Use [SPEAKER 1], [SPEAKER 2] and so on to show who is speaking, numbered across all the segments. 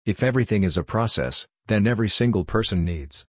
[SPEAKER 1] If everything is a process, then every single person needs.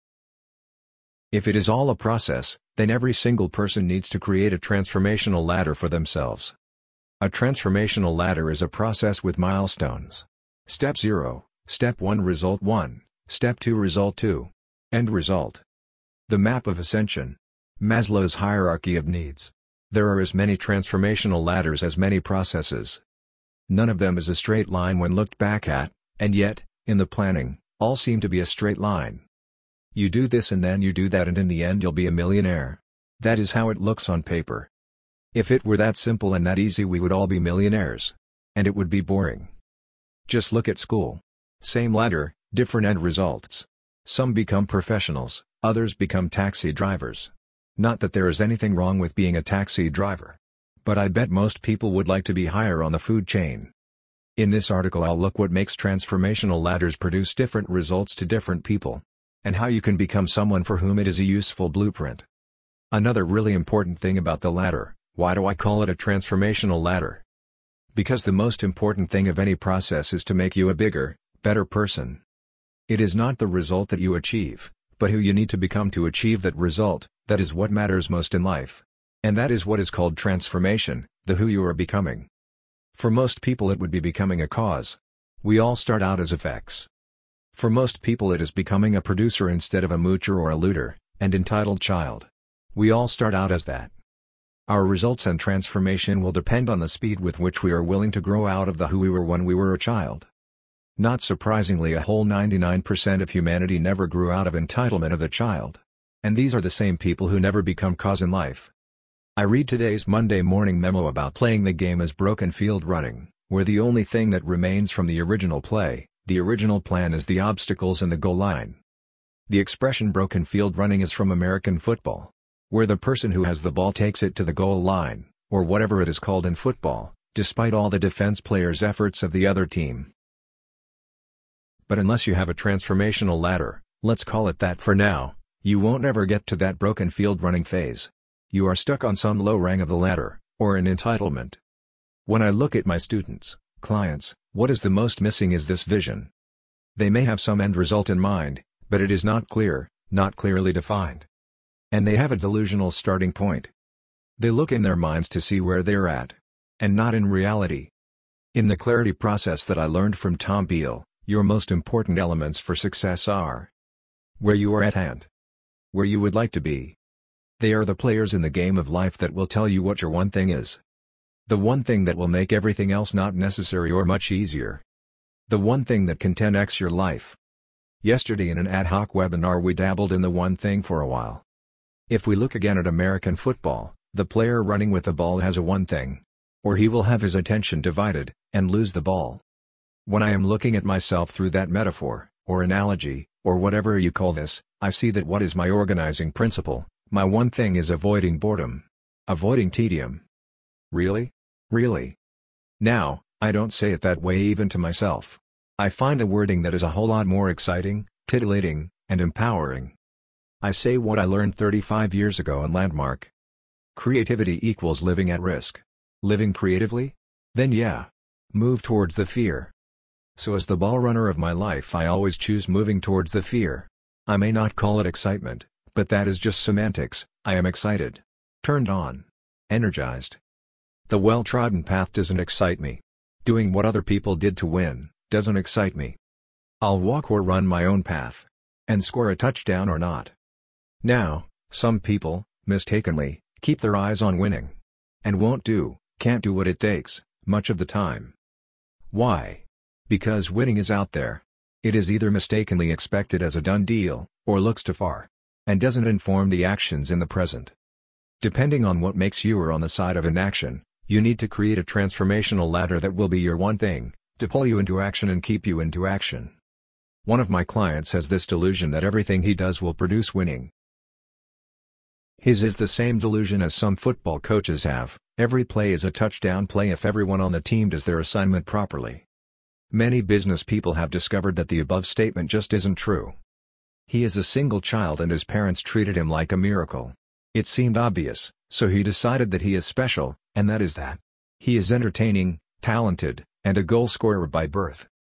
[SPEAKER 1] If it is all a process, then every single person needs to create a transformational ladder for themselves. A transformational ladder is a process with milestones. Step 0, Step 1 Result 1, Step 2 Result 2. End result. The map of ascension. Maslow's hierarchy of needs. There are as many transformational ladders as many processes. None of them is a straight line when looked back at, and yet, in the planning, all seem to be a straight line. You do this and then you do that and in the end you'll be a millionaire. That is how it looks on paper. If it were that simple and that easy we would all be millionaires. And it would be boring. Just look at school. Same ladder, different end results. Some become professionals, others become taxi drivers. Not that there is anything wrong with being a taxi driver. But I bet most people would like to be higher on the food chain. In this article I'll look what makes transformational ladders produce different results to different people. And how you can become someone for whom it is a useful blueprint. Another really important thing about the ladder, why do I call it a transformational ladder? Because the most important thing of any process is to make you a bigger, better person. It is not the result that you achieve, but who you need to become to achieve that result, that is what matters most in life. And that is what is called transformation, the who you are becoming. For most people it would be becoming a cause. We all start out as effects. For most people it is becoming a producer instead of a moocher or a looter, and entitled child. We all start out as that. Our results and transformation will depend on the speed with which we are willing to grow out of the who we were when we were a child. Not surprisingly, a whole 99% of humanity never grew out of entitlement of the child. And these are the same people who never become cause in life. I read today's Monday morning memo about playing the game as broken field running, where the only thing that remains from the original play, the original plan, is the obstacles and the goal line. The expression broken field running is from American football, where the person who has the ball takes it to the goal line, or whatever it is called in football, despite all the defense players' efforts of the other team. But unless you have a transformational ladder, let's call it that for now, you won't ever get to that broken field running phase. You are stuck on some low rung of the ladder, or in entitlement. When I look at my students, clients, what is the most missing is this vision. They may have some end result in mind, but it is not clear, not clearly defined. And they have a delusional starting point. They look in their minds to see where they're at, and not in reality. In the clarity process that I learned from Tom Beale, your most important elements for success are where you are at and where you would like to be. They are the players in the game of life that will tell you what your one thing is. The one thing that will make everything else not necessary or much easier. The one thing that can 10x your life. Yesterday in an ad hoc webinar we dabbled in the one thing for a while. If we look again at American football, the player running with the ball has a one thing. Or he will have his attention divided, and lose the ball. When I am looking at myself through that metaphor, or analogy, or whatever you call this, I see that what is my organizing principle, my one thing is avoiding boredom. Avoiding tedium. Really? Really? Now, I don't say it that way even to myself. I find a wording that is a whole lot more exciting, titillating, and empowering. I say what I learned 35 years ago in Landmark. Creativity equals living at risk. Living creatively? Then yeah. Move towards the fear. So as the ball runner of my life I always choose moving towards the fear. I may not call it excitement, but that is just semantics. I am excited. Turned on. Energized. The well-trodden path doesn't excite me. Doing what other people did to win doesn't excite me. I'll walk or run my own path. And score a touchdown or not. Now, some people, mistakenly, keep their eyes on winning. And can't do what it takes, much of the time. Why? Because winning is out there. It is either mistakenly expected as a done deal, or looks too far. And doesn't inform the actions in the present. Depending on what makes you are on the side of inaction, you need to create a transformational ladder that will be your one thing, to pull you into action and keep you into action. One of my clients has this delusion that everything he does will produce winning. His is the same delusion as some football coaches have, every play is a touchdown play if everyone on the team does their assignment properly. Many business people have discovered that the above statement just isn't true. He is a single child and his parents treated him like a miracle. It seemed obvious, so he decided that he is special, and that is that he is entertaining, talented, and a goal scorer by birth.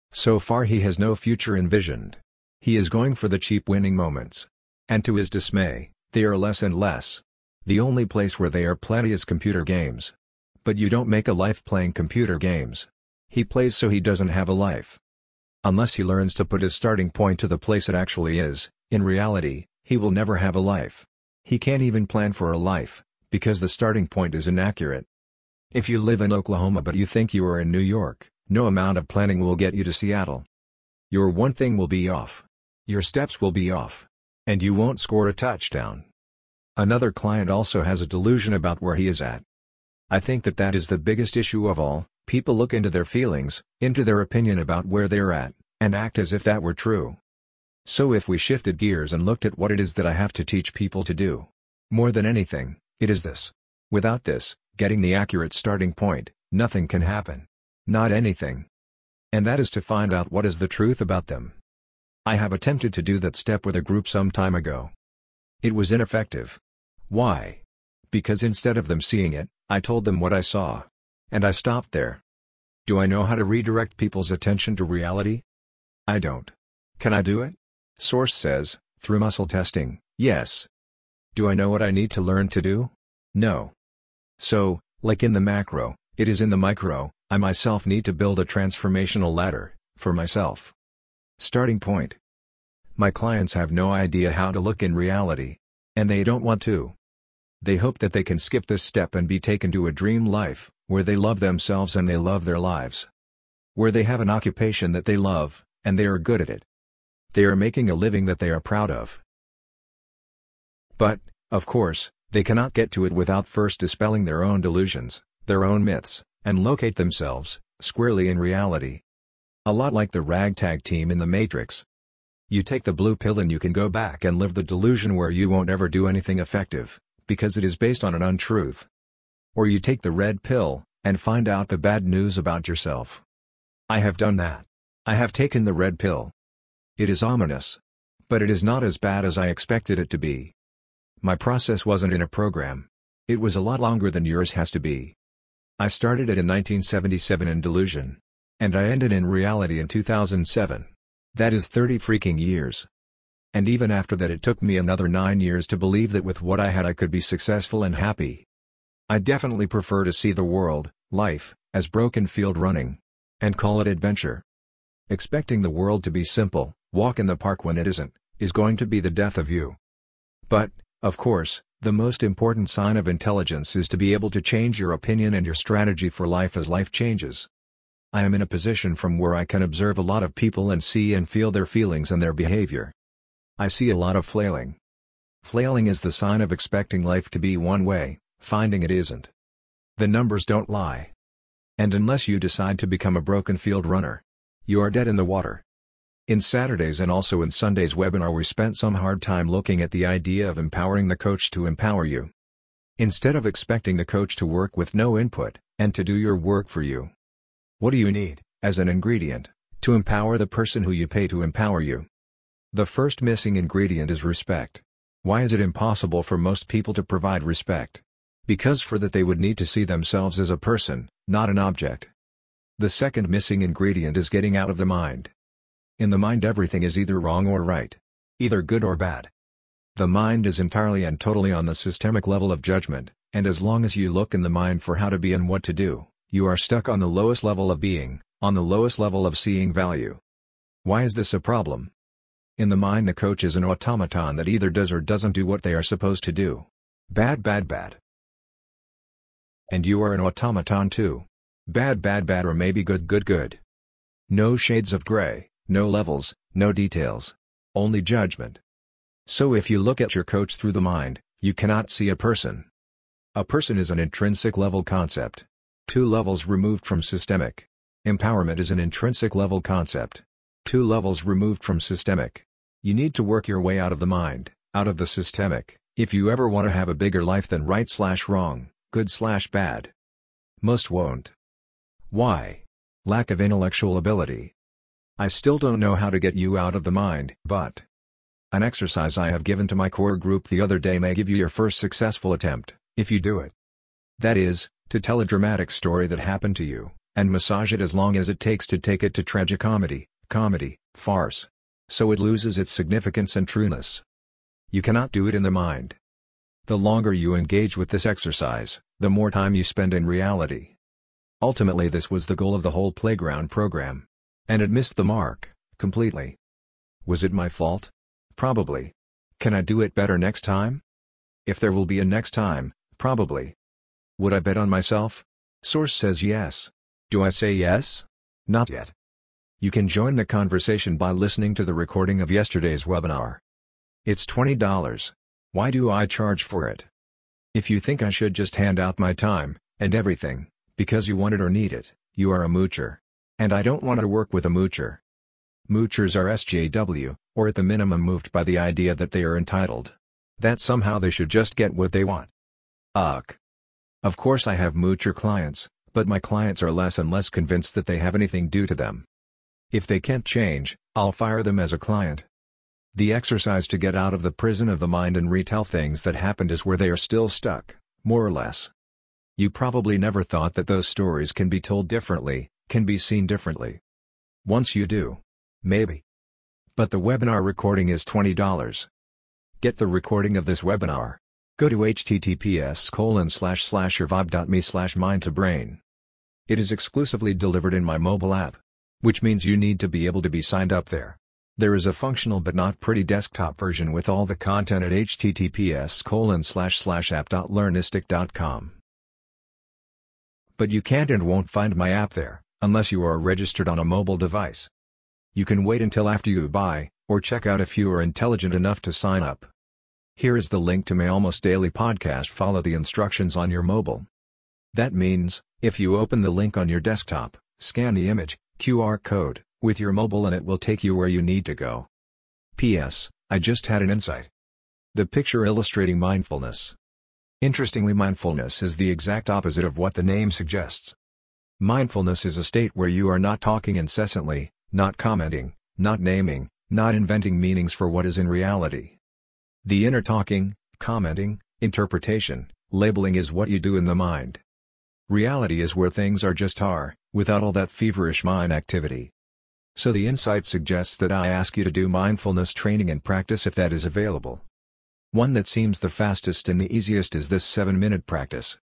[SPEAKER 1] So far he has no future envisioned. He is going for the cheap winning moments. And to his dismay, they are less and less. The only place where they are plenty is computer games. But you don't make a life playing computer games. He plays so he doesn't have a life. Unless he learns to put his starting point to the place it actually is, in reality, he will never have a life. He can't even plan for a life, because the starting point is inaccurate. If you live in Oklahoma but you think you are in New York, no amount of planning will get you to Seattle. Your one thing will be off. Your steps will be off. And you won't score a touchdown. Another client also has a delusion about where he is at. I think that is the biggest issue of all. People look into their feelings, into their opinion about where they're at, and act as if that were true. So if we shifted gears and looked at what it is that I have to teach people to do. More than anything, it is this. Without this, getting the accurate starting point, nothing can happen. Not anything. And that is to find out what is the truth about them. I have attempted to do that step with a group some time ago. It was ineffective. Why? Because instead of them seeing it, I told them what I saw. And I stopped there. Do I know how to redirect people's attention to reality? I don't. Can I do it? Source says, through muscle testing, yes. Do I know what I need to learn to do? No. So, like in the macro, it is in the micro, I myself need to build a transformational ladder, for myself. Starting point. My clients have no idea how to look in reality. And they don't want to. They hope that they can skip this step and be taken to a dream life, where they love themselves and they love their lives. Where they have an occupation that they love, and they are good at it. They are making a living that they are proud of. But, of course, they cannot get to it without first dispelling their own delusions, their own myths, and locate themselves, squarely in reality. A lot like the ragtag team in The Matrix. You take the blue pill and you can go back and live the delusion where you won't ever do anything effective, because it is based on an untruth. Or you take the red pill, and find out the bad news about yourself. I have done that. I have taken the red pill. It is ominous. But it is not as bad as I expected it to be. My process wasn't in a program. It was a lot longer than yours has to be. I started it in 1977 in delusion. And I ended in reality in 2007. That is 30 freaking years. And even after that it took me another 9 years to believe that with what I had I could be successful and happy. I definitely prefer to see the world, life, as broken field running. And call it adventure. Expecting the world to be simple, walk in the park when it isn't, is going to be the death of you. But, of course, the most important sign of intelligence is to be able to change your opinion and your strategy for life as life changes. I am in a position from where I can observe a lot of people and see and feel their feelings and their behavior. I see a lot of flailing. Flailing is the sign of expecting life to be one way, finding it isn't. The numbers don't lie. And unless you decide to become a broken field runner, you are dead in the water. In Saturdays and also in Sunday's webinar we spent some hard time looking at the idea of empowering the coach to empower you. Instead of expecting the coach to work with no input, and to do your work for you. What do you need, as an ingredient, to empower the person who you pay to empower you? The first missing ingredient is respect. Why is it impossible for most people to provide respect? Because for that they would need to see themselves as a person, not an object. The second missing ingredient is getting out of the mind. In the mind everything is either wrong or right. Either good or bad. The mind is entirely and totally on the systemic level of judgment, and as long as you look in the mind for how to be and what to do, you are stuck on the lowest level of being, on the lowest level of seeing value. Why is this a problem? In the mind the coach is an automaton that either does or doesn't do what they are supposed to do. Bad bad bad. And you are an automaton too. Bad bad bad or maybe good good good. No shades of gray, no levels, no details. Only judgment. So if you look at your coach through the mind, you cannot see a person. A person is an intrinsic level concept. 2 levels removed from systemic. Empowerment is an intrinsic level concept. 2 levels removed from systemic. You need to work your way out of the mind, out of the systemic, if you ever want to have a bigger life than right/wrong, good/bad. Most won't. Why? Lack of intellectual ability. I still don't know how to get you out of the mind, but an exercise I have given to my core group the other day may give you your first successful attempt, if you do it. That is, to tell a dramatic story that happened to you, and massage it as long as it takes to take it to tragicomedy, comedy, farce. So it loses its significance and trueness. You cannot do it in the mind. The longer you engage with this exercise, the more time you spend in reality. Ultimately, this was the goal of the whole Playground program. And it missed the mark, completely. Was it my fault? Probably. Can I do it better next time? If there will be a next time, probably. Would I bet on myself? Source says yes. Do I say yes? Not yet. You can join the conversation by listening to the recording of yesterday's webinar. It's $20. Why do I charge for it? If you think I should just hand out my time, and everything, because you want it or need it, you are a moocher. And I don't want to work with a moocher. Moochers are SJW, or at the minimum moved by the idea that they are entitled. That somehow they should just get what they want. Ugh. Of course I have moocher clients, but my clients are less and less convinced that they have anything due to them. If they can't change, I'll fire them as a client. The exercise to get out of the prison of the mind and retell things that happened is where they are still stuck, more or less. You probably never thought that those stories can be told differently, can be seen differently. Once you do. Maybe. But the webinar recording is $20. Get the recording of this webinar. Go to https://survive.me/mind2brain. It is exclusively delivered in my mobile app. Which means you need to be able to be signed up there. There is a functional but not pretty desktop version with all the content at https://app.learnistic.com. But you can't and won't find my app there, unless you are registered on a mobile device. You can wait until after you buy, or check out if you are intelligent enough to sign up. Here is the link to my almost daily podcast. Follow the instructions on your mobile. That means, if you open the link on your desktop, scan the image, QR code, with your mobile and it will take you where you need to go. P.S. I just had an insight. The picture illustrating mindfulness. Interestingly, mindfulness is the exact opposite of what the name suggests. Mindfulness is a state where you are not talking incessantly, not commenting, not naming, not inventing meanings for what is in reality. The inner talking, commenting, interpretation, labeling is what you do in the mind. Reality is where things are just are, without all that feverish mind activity. So the insight suggests that I ask you to do mindfulness training and practice if that is available. One that seems the fastest and the easiest is this 7-minute practice.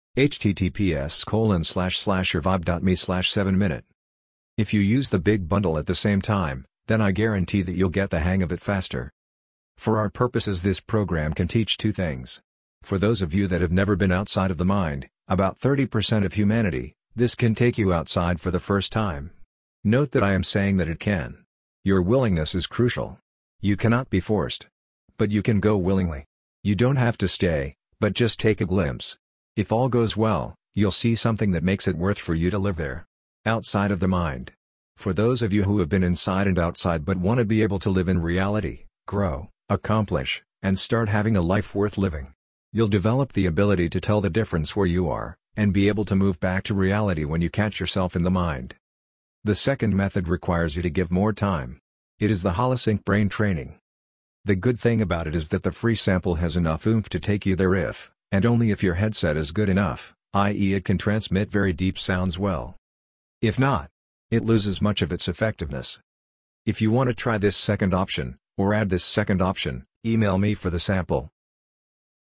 [SPEAKER 1] https://survive.me/7minute. If you use the big bundle at the same time, then I guarantee that you'll get the hang of it faster. For our purposes, this program can teach two things. For those of you that have never been outside of the mind, about 30% of humanity, this can take you outside for the first time. Note that I am saying that it can. Your willingness is crucial. You cannot be forced. But you can go willingly. You don't have to stay, but just take a glimpse. If all goes well, you'll see something that makes it worth for you to live there. Outside of the mind. For those of you who have been inside and outside but want to be able to live in reality, grow, accomplish, and start having a life worth living. You'll develop the ability to tell the difference where you are, and be able to move back to reality when you catch yourself in the mind. The second method requires you to give more time. It is the Holosync brain training. The good thing about it is that the free sample has enough oomph to take you there if, and only if your headset is good enough, i.e. it can transmit very deep sounds well. If not, it loses much of its effectiveness. If you want to try this second option, or add this second option, email me for the sample.